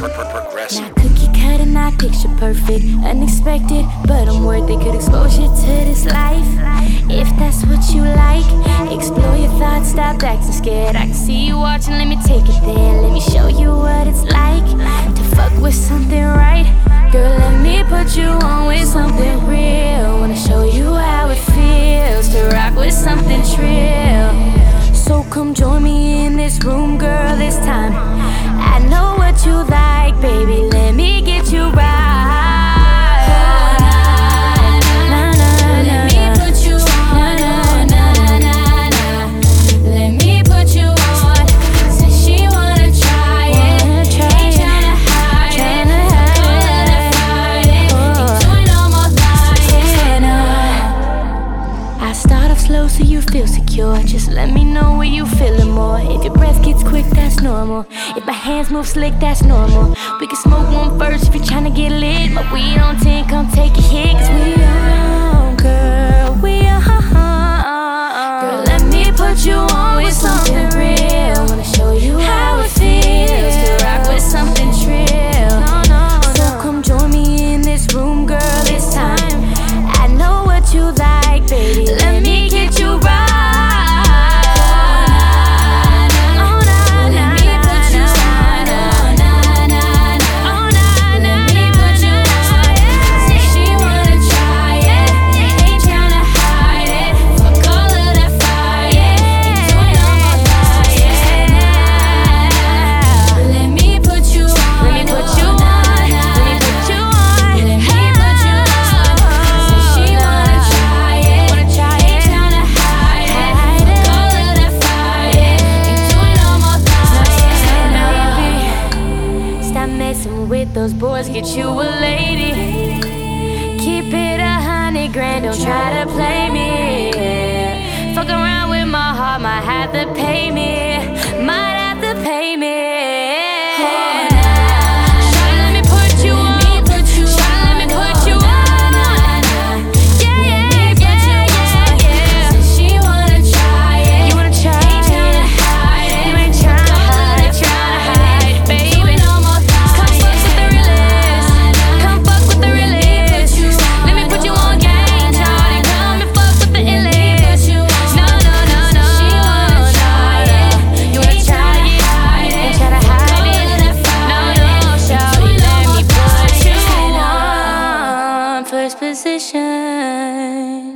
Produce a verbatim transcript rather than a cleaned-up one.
Progressive. Not cookie cutter, not picture perfect, unexpected, but I'm worth it. Could expose you to this life if that's what you like. Explore your thoughts, stop acting scared. I can see you watching, let me take it there. Let me show you what it's like to fuck with something right. Girl, let me put you on with something real. Wanna show you how it feels to rock with something trill. So come join me in this room, girl, this time. I know what you like, baby, let me get you right. Slow so you feel secure. Just let me know where you feeling more. If your breath gets quick, that's normal. If my hands move slick, that's normal. We can smoke one first if you're tryna get lit. My weed on ten, come take a hit. Cause we on, girl, we on. Girl, let me put you on with something real. Wanna show you how it feels to rock with something trill. So come join me in this room, girl, this time. I know what you like, baby. Let me get you right. With those boys, get you a lady. Keep it a hundred grand, don't try to play me. Fuck around with my heart, might have to pay me. Might have to pay me. First position.